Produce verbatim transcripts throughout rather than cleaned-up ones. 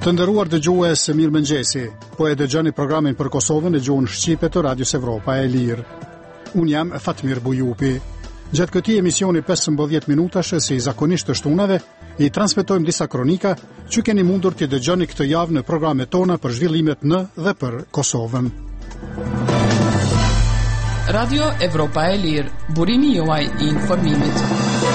Të nderuar dëgjues, mirëmëngjesi. Po e dëgjoni programin për Kosovën e gjuhën shqipe të Radios Evropa e Lirë. Unë jam Fatmir Bujupi. Gjatë këtij emisioni pesëmbëdhjetë minutash, si zakonisht të shtunave, i transmetojmë disa kronika që keni mundur të dëgjoni këtë javë në programet tona për zhvillimet në dhe për Kosovën. Radio Evropa e Lirë, burimi juaj i informimit.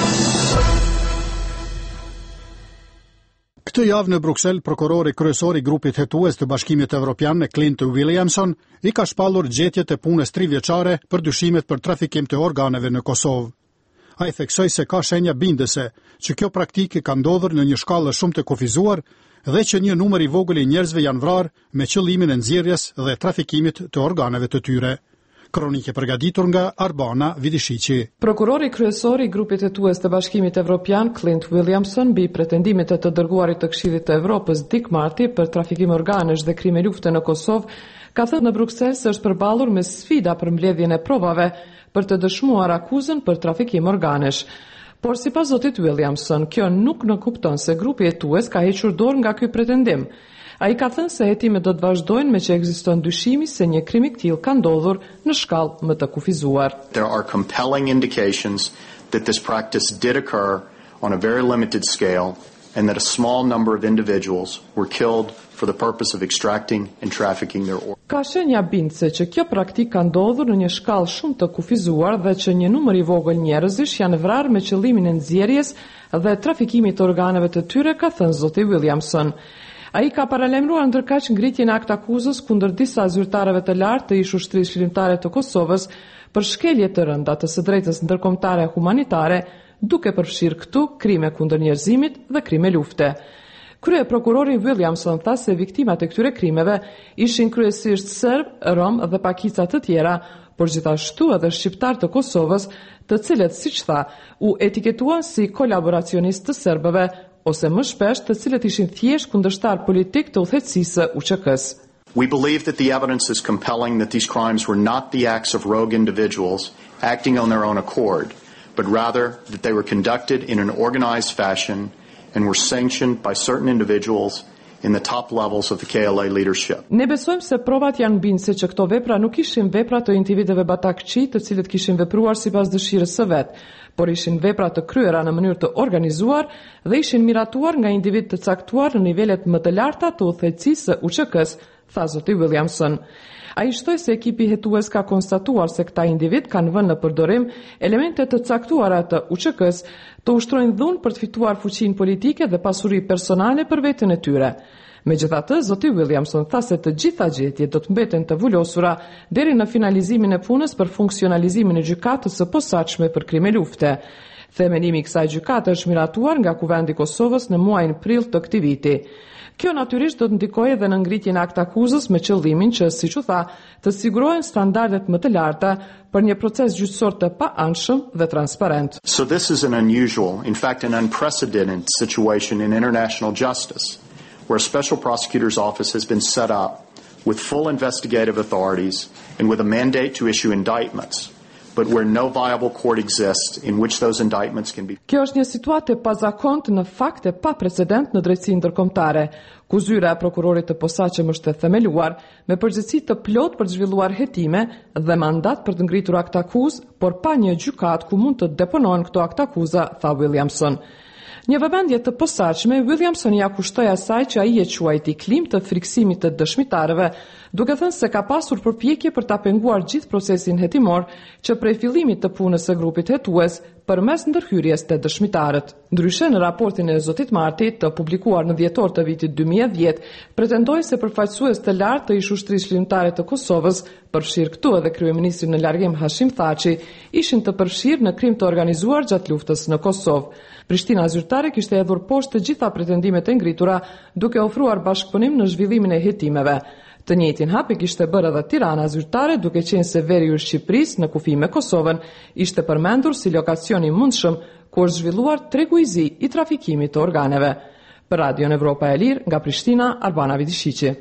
Këtë javë në Bruksel, prokurori kryesor i grupit hetues të Bashkimit Evropian, Clint Williamson, i ka shpallur gjetjet e punës trivjeçare për dyshimet për trafikim të organeve në Kosovë. Ai theksoi se ka shenja bindëse që kjo praktikë ka ndodhur në një shkallë shumë të kufizuar dhe që një numër i vogël i njerëzve janë vrarë me qëllimin e nxjerrjes dhe trafikimit të organeve të tyre. Kronike përgatitur nga Arbana Vidishiqi. Prokurori kryesor i grupit hetues të Bashkimit Evropian, Clint Williamson, mbi pretendimet e të dërguarit të Këshillit të Evropës Dick Marty për trafikim organesh dhe krime lufte në Kosovë, ka thënë në Bruksel se është përballur me sfida për mbledhjen e provave për të dëshmuar akuzën për trafikim organesh. Por sipas zotit Williamson, kjo nuk në kupton se grupi hetues ka hequr dorë nga ky pretendim. Ai ka thënë se hetimet do të vazhdojnë me që ekziston dyshimi se një krim i tillë ka ndodhur në shkallë më të kufizuar. There are compelling indications that this practice did occur on a very limited scale and that a small number of individuals were killed for the purpose of extracting and trafficking their organs. Ka shenja bindëse që kjo praktikë ka ndodhur në një shkallë shumë të kufizuar dhe që një numër i vogël njerëzish janë vrarë me qëllimin e nxjerrjes dhe trafikimit të organeve të tyre, ka thënë zoti Williamson. Ai ka paralajmëruar ndërkaq ngritjen e akt akuzës kundër disa zyrtarëve të lartë të ish ushtrisë shqiptare të Kosovës për shkelje të rënda të së drejtës ndërkombëtare humanitare, duke përfshirë këtu krime kundër njerëzimit dhe krime lufte. Krye prokurori Williamson tha se viktimat e këtyre krimeve ishin kryesisht serb, rom dhe pakica të tjera, por gjithashtu edhe shqiptar të Kosovës, të cilët, siç tha, u etiketuan si kolaboracionistë të serbëve ose më shpesh të cilët ishin thjesht kundërshtar politik të udhëheqësisë U Q K-s. We believe that the evidence is compelling that these crimes were not the acts of rogue individuals acting on their own accord, but rather that they were conducted in an organized fashion and were sanctioned by certain individuals in the top levels of the K L A leadership. Ne besojmë se provat janë bindëse që këto vepra nuk ishin vepra të individëve batakçi, të cilët kishin vepruar sipas dëshirës së vet, por ishin vepra të kryera në mënyrë të organizuar dhe ishin miratuar nga individ të caktuar në nivelet më të larta të udhëheqësisë së U Q K-s, tha zoti Williamson. Ai shtoi se ekipi hetues ka konstatuar se këta individ kanë vënë në përdorim elemente të caktuara të U Q K-s të ushtrojnë dhunë për të fituar fuqinë politike dhe pasuri personale për veten e tyre. Megjithatë, zoti Williamson tha se të gjitha gjetjet do të mbeten të vulosura deri në finalizimin e punës për funksionalizimin e gjykatës së posaçme për krime lufte. Themelimi i kësaj gjykate është miratuar nga Kuvendi i Kosovës në muajin prill të këtij viti. Kjo natyrisht do të ndikojë edhe në ngritjen e akt akuzës me qëllimin që, siç u tha, të sigurohen standardet më të larta për një proces gjyqësor të paanshëm dhe transparent. So this is an unusual, in fact an unprecedented situation in international justice, where a special prosecutor's office has been set up with full investigative authorities and with a mandate to issue indictments, but where no viable court exists in which those indictments can be. Kjo është një situatë e pazakontë në fakt e pa precedent në drejtësinë ndërkombëtare, ku zyra e prokurorit të posaçëm është e themeluar me përgjegjësi të plotë për të zhvilluar hetime dhe mandat për të ngritur akt akuzë, por pa një gjykatë ku mund të deponohen këto akt akuza, tha Williamson. Një vëmendje të posaçme, Williamson ja kushtoi asaj që ai e quajti klim të friksimit të dëshmitarëve, duke thënë se ka pasur përpjekje për ta penguar gjithë procesin hetimor që prej fillimit të punës së grupit hetues përmes ndërhyrjes të dëshmitarët. Ndryshe, në raportin e zotit Marty, të publikuar në dhjetor të vitit dy mijë e dhjetë, pretendoi se përfaqësues të lartë të ish ushtrisë shqiptare të Kosovës, përfshirë këtu edhe kryeministrin në largim Hashim Thaçi, ishin të përfshirë në krim të organizuar gjatë luftës në Kosovë. Prishtina zyrtare kishte hedhur poshtë të gjitha pretendimet e ngritura, duke ofruar bashkëpunim në zhvillimin e hetimeve. Të njëjtin hap e kishte bërë edhe Tirana zyrtare, duke qenë se veri i Shqipërisë në kufi me Kosovën ishte përmendur si lokacion i mundshëm ku është zhvilluar tregu i zi i trafikimit të organeve. Për Radio Evropa e Lirë, nga Prishtina, Arbana Vidishiqi.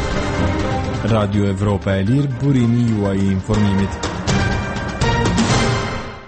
Radio Evropa e Lirë, burimi juaj i informimit.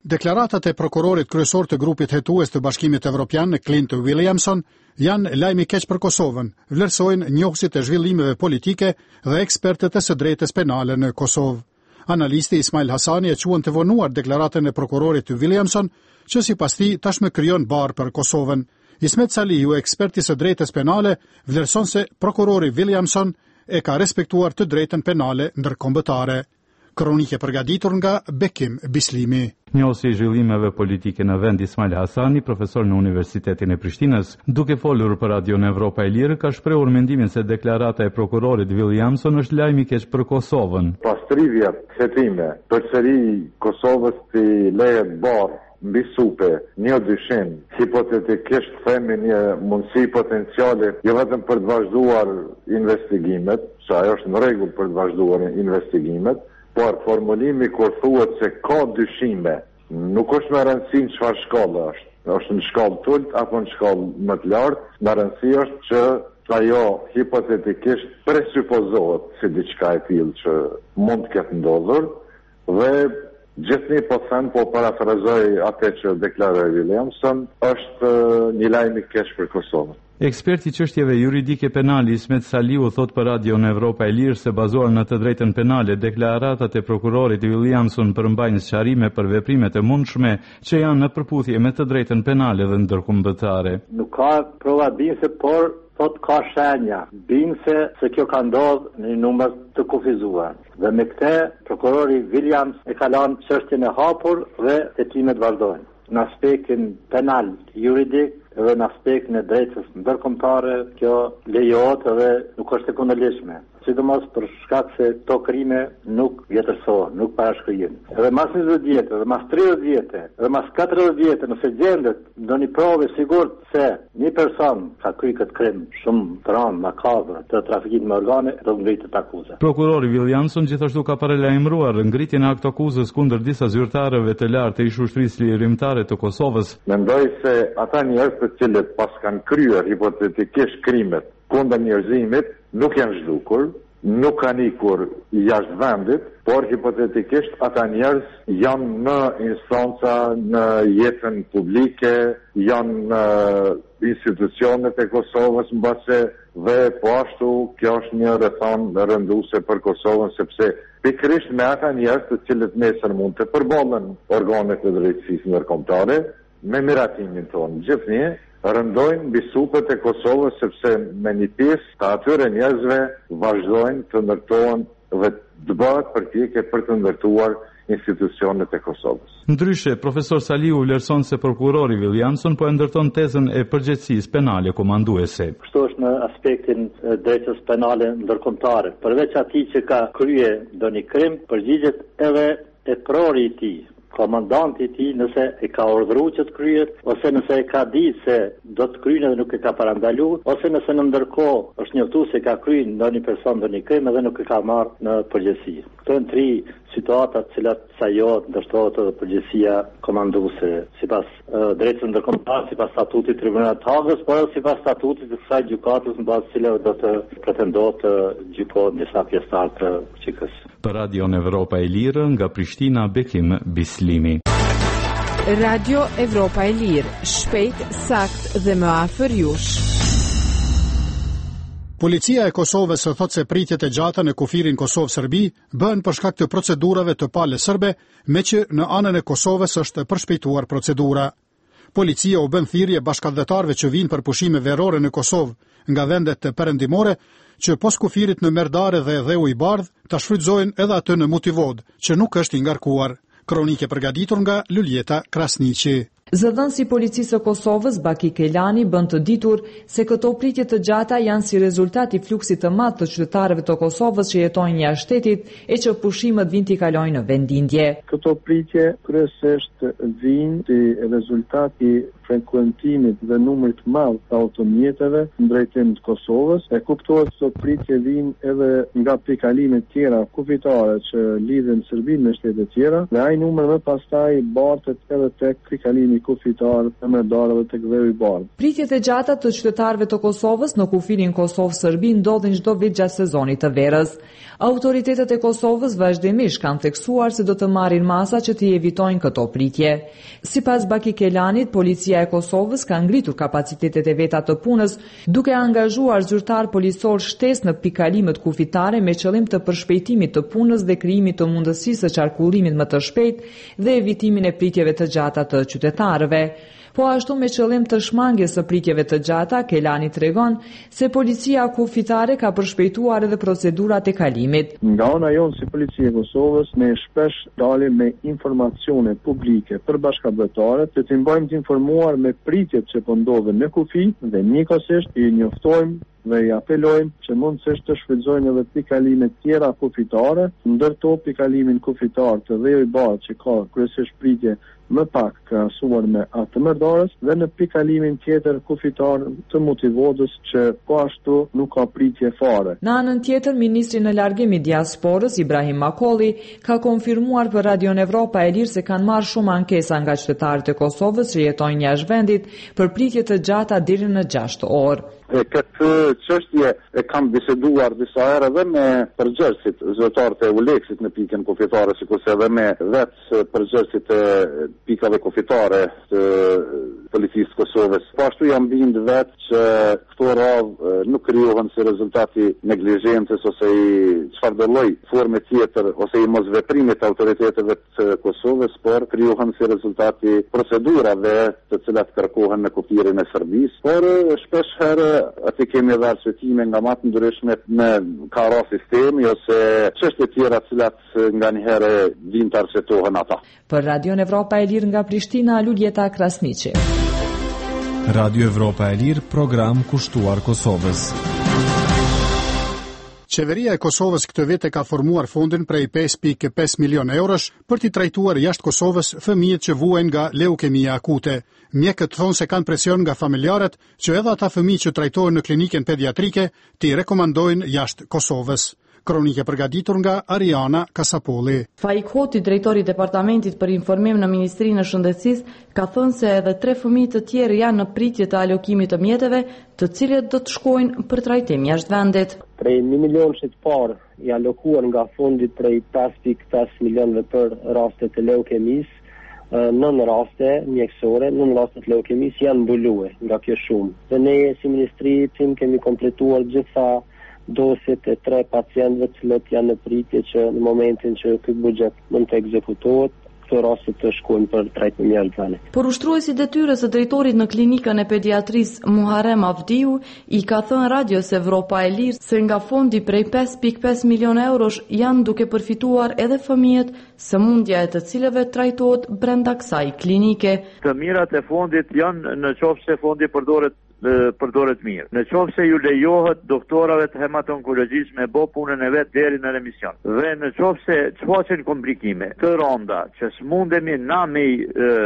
Deklaratat e prokurorit kryesor të grupit hetues të Bashkimit Evropian, Clint Williamson, janë lajm i keq për Kosovën, vlerësojnë njohësit e zhvillimeve politike dhe ekspertët e së drejtës penale në Kosovë. Analisti Ismail Hasani e quan të vonuar deklaratën e prokurorit Williamson, që sipas tij tashmë krijon barë për Kosovën. Ismet Salihu, eksperti i së drejtës penale, vlerëson se prokurori Williamson e ka respektuar të drejtën penale ndërkombëtare. Kronike përgatitur nga Bekim Bislimi. Njohësi i zhvillimeve politike në vend Ismail Hasani, profesor në Universitetin e Prishtinës, duke folur për Radion Evropa e Lirë, ka shprehur mendimin se deklarata e prokurorit Williamson është lajm i keq për Kosovën. Pas tri vjet hetime, përsëri Kosovës të lehet barë mbi supe, një dyshim, hipotetikisht themi një mundësi potenciale, jo vetëm për të vazhduar investigimet, që ajo është në rregull për të vazhduar investigimet, por formulimi kur thuhet se ka dyshime, nuk është me rëndësi në çfarë shkallë është. Është në shkallë të ulët apo në shkallë më të lartë, me rëndësi është që ajo hipotetikisht presupozohet si diçka e tillë që mund të ketë ndodhur dhe gjithnjë po them, po parafrazoj atë që deklaroi Williamson, është një lajm i keq për Kosovën. Eksperti i çështjeve juridike penale Ismet Salihu thot për Radion Evropa e Lirë se bazuar në të drejtën penale, deklaratat e prokurorit Williamson përmbajnë sqarime për veprimet e mundshme që janë në përputhje me të drejtën penale dhe ndërkombëtare. Nuk ka prova binse, por thot ka shenja binse se kjo ka ndodhur në një numër të kufizuar. Dhe me këtë prokurori Williams e ka lënë çështjen e hapur dhe hetimet vazhdojnë. Në aspektin penal juridik edhe në aspektin e drejtës ndërkombëtare, kjo lejohet edhe nuk është e kundërlidhshme. Sidomos për shkak se këto krime nuk vjetërsohen, nuk parashkrihen. Edhe mas njëzet vjetë, edhe mas tridhjetë vjetë, edhe mas katërdhjetë vjetë, nëse gjendet ndonjë provë e sigurt se një person ka kryer këtë krim shumë të rënd, makabër, të trafikimit me organe, do ngritet akuzë. Prokurori Williamson gjithashtu ka paralajmëruar ngritjen e aktë akuzës kundër disa zyrtarëve të lartë të ish-ushtrisë lirimtare të Kosovës. Mendoj se ata njerëz të cilët pas kanë kryer hipotetikisht krimet kundër njerëzimit nuk janë zhdukur, nuk kanë ikur jashtë vendit, por hipotetikisht ata njerëz janë në instanca, në jetën publike, janë në institucionet e Kosovës mbase dhe po ashtu kjo është një rrethon rënduese për Kosovën, sepse pikërisht me ata njerëz të cilët nesër mund të përballen organet e drejtësisë ndërkombëtare me miratimin tonë. Gjithnjë rëndojnë mbi supet e Kosovës sepse me një pjesë të atyre njerëzve vazhdojnë të ndërtohen dhe të bëhet përpjekje për të ndërtuar institucionet e Kosovës. Ndryshe, profesor Salihu vlerëson se prokurori Williamson po e ndërton tezën e përgjegjësisë penale komanduese. Kështu është në aspektin e drejtës penale ndërkombëtare. Përveç atij që ka kryer ndonjë krim, përgjigjet edhe e prori i tij, komandanti i tij, nëse e ka urdhëruar që të kryet, ose nëse e ka ditë se do të kryejë dhe nuk e ka parandaluar, ose nëse në ndërkohë është njoftuar se ka kryer ndonjë person ndonjë krim dhe nuk e ka marrë në përgjegjësi. Këto janë tri situata të cilat sajohet ndërtohet edhe përgjegjësia komanduese sipas uh, drejtës ndërkombëtare, sipas statutit të Tribunalit të Hagës, por edhe sipas statutit të kësaj gjykatës në bazë të cilave do të pretendohet të gjykohet disa pjesëtar të K Q S. Për Radion Evropa e Lirë nga Prishtina, Bekim Bislimi. Radio Evropa e Lirë, shpejt, sakt dhe më afër jush. Policia e Kosovës thot se pritjet e gjata në kufirin Kosovë-Serbi bëhen për shkak të procedurave të palës serbe, me që në anën e Kosovës është përshpejtuar procedura. Policia u bën thirrje bashkëdhetarëve që vinë për pushime verore në Kosovë nga vendet të perëndimore që pos kufirit në Merdare dhe Dheu i Bardh ta shfrytëzojnë edhe atë në Mutivod, që nuk është i ngarkuar. Kronike përgatitur nga Luljeta Krasniqi. Zëdhënësi i policisë së Kosovës, Baki Kelani, bën të ditur se këto pritje të gjata janë si rezultat i fluksit të madh të qytetarëve të Kosovës që jetojnë jashtë shtetit e që pushimet vijnë t'i kalojnë në vendindje. Këto pritje kryesisht vijnë si rezultat i frekuentimit dhe numrit të madh të automjeteve në drejtim të Kosovës. E kuptohet se këto pritje vijnë edhe nga pikalimet tjera kufitare që lidhen Serbinë me shtete tjera, dhe ai numër më pastaj bartet edhe tek pikalimi kufitar të mëdarëve të këdheu i bardhë. Pritjet e gjata të qytetarëve të Kosovës në kufinin Kosovë-Serbi ndodhin çdo vit gjatë sezonit të verës. Autoritetet e Kosovës vazhdimisht kanë theksuar se do të marrin masa që të evitojnë këto pritje. Sipas Baki Kelanit, policia e Kosovës ka ngritur kapacitetet e veta të punës, duke angazhuar zyrtar policor shtesë në pikalimet kufitare me qëllim të përshpejtimit të punës dhe krijimit të mundësisë së qarkullimit më të shpejtë dhe evitimin e pritjeve të gjata të qytetarëve. Po ashtu me qëllim të shmangjes së pritjeve të gjata, Kelani tregon se policia kufitare ka përshpejtuar edhe procedurat e kalimit. Nga ana jonë si policia e Kosovës ne shpesh dalim me informacione publike për bashkëdhetarët që të mbajmë të informuar me pritjet që po ndodhen në kufi dhe njëkohësisht i njoftojmë dhe i apelojmë që mundësisht të shfrytëzojnë edhe pikalime tjera kufitare, ndërto pikalimin kufitar të dheu i bardhë që ka kryesisht pritje më pak krahasuar me atë të mërdarës dhe në pikalimin tjetër kufitar të motivodës që po ashtu nuk ka pritje fare. Në anën tjetër, ministri në largim i diasporës Ibrahim Makolli ka konfirmuar për Radion Evropa e Lirë se kanë marrë shumë ankesa nga qytetarët e Kosovës që jetojnë jashtë vendit për pritje të gjata deri në gjashtë orë. E këtë çështje e kam biseduar disa herë edhe me përgjegjësit zyrtarët e Uleksit në pikën kufitare, sikurse edhe me vetë përgjegjësit e pikave kufitare të policisë Kosovës. Po ashtu jam bind vetë që këto radhë nuk krijohen si rezultati neglizhencës ose i çfarëdo lloj forme tjetër ose i mosveprimit të autoriteteve të Kosovës, por krijohen si rezultati procedurave të cilat kërkohen në kufirin e Serbisë. Por shpesh herë aty kemi edhe arsëtime nga më të ndryshme në ka ra sistemi ose çështje tjera të cilat nga një herë vijnë të arsëtohen ata. Për Radion Evropa e Lirë nga Prishtina, Luljeta Krasniqi. Radio Evropa e Lirë, program kushtuar Kosovës. Qeveria e Kosovës këtë vit e ka formuar fondin prej pesë pikë pesë milion eurosh për t'i trajtuar jashtë Kosovës fëmijët që vuajnë nga leukemia akute. Mjekët thonë se kanë presion nga familjarët që edhe ata fëmijë që trajtohen në klinikën pediatrike t'i rekomandojnë jashtë Kosovës. Kronike përgatitur nga Ariana Kasapolli. Faik Hoti, drejtori i departamentit për informim në Ministrinë e Shëndetësisë, ka thënë se edhe tre fëmijë të tjerë janë në pritje të alokimit të mjeteve, të cilët do të shkojnë për trajtim jashtë vendit. Prej një milionit parë i alokuar nga fondi prej pesë pikë pesë milionëve për raste të leukemisë, nën raste mjekësore, nën raste të leukemisë janë mbuluar nga kjo shumë. Dhe ne si ministri tim kemi kompletuar gjitha dosjet e tre pacientëve të cilët janë në pritje që në momentin që ky buxhet mund të ekzekutohet, këto raste të shkojnë për trajtim jashtë vendit. Por ushtruesi detyrës së drejtorit në klinikën e pediatrisë Muharrem Avdiu i ka thënë Radios Evropa e Lirë se nga fondi prej pesë pikë pesë milion eurosh janë duke përfituar edhe fëmijët sëmundja e të cilëve trajtohet brenda kësaj klinike. Të mirat e fondit janë në qoftë se fondi përdoret përdoret mirë. Në qoftë se ju lejohet doktorave të hemato-onkologjisë me bë punën e vet deri në remision. Dhe në qoftë se shfaqen komplikime të rënda që s'mundemi na me i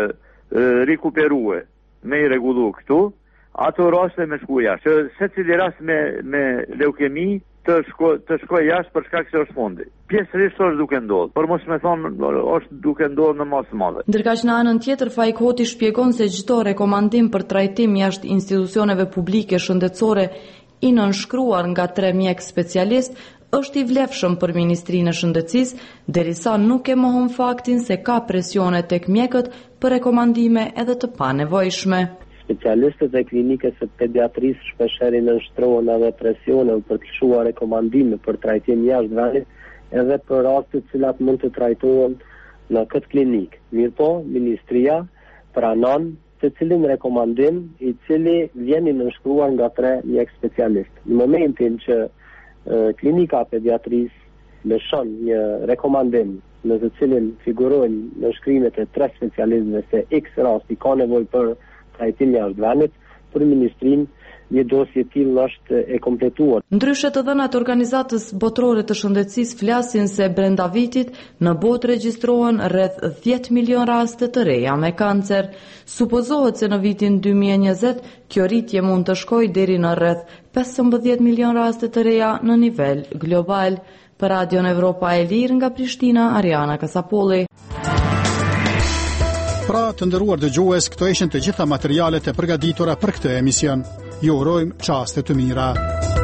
rikuperue, me i rregullu këtu, ato raste me shku jashtë. Që secili rast me me leukemi të shko të shkoj jashtë për shkak se është fondi. Pjesërisht është duke ndodhur, por mos më thonë është duke ndodhur në masë madhe. Ndërkaq në anën tjetër Faik Hoti shpjegon se çdo rekomandim për trajtim jashtë institucioneve publike shëndetësore i nënshkruar nga tre mjek specialist është i vlefshëm për Ministrinë e Shëndetësisë, derisa nuk e mohon faktin se ka presione tek mjekët për rekomandime edhe të panevojshme. Specialistët e klinikës së pediatrisë shpeshherë nënshtrohen edhe presione për të lëshuar rekomandime për trajtim jashtë vendit, edhe për raste të cilat mund të trajtohen në këtë klinikë. Mirpo, ministria pranon të cilin rekomandim i cili vjen i nënshkruar nga tre mjek specialistë. Në momentin që e, klinika pediatrisë lëshon një rekomandim në të cilin figurojnë nënshkrimet e tre specialistëve se X rasti ka nevojë për trajtim jashtë vendit, për ministrinë një dosje tillë është e kompletuar. Ndryshe të dhënat organizatës botërore të shëndetësisë flasin se brenda vitit në botë regjistrohen rreth dhjetë milion raste të reja me kancer. Supozohet se në vitin dy mijë e njëzet kjo rritje mund të shkojë deri në rreth pesëmbëdhjetë milion raste të reja në nivel global. Për Radion Evropa e Lirë nga Prishtina, Ariana Kasapolli. Pra të nderuar dëgjues, këto ishin të gjitha materialet e përgatitura për këtë emision. Ju urojmë çaste të mira.